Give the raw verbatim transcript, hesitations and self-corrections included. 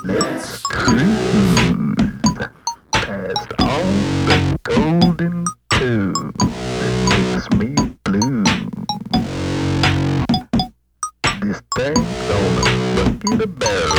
Let's cruise past all the golden tube that makes me blue. This thing's gonna suck you to barrel.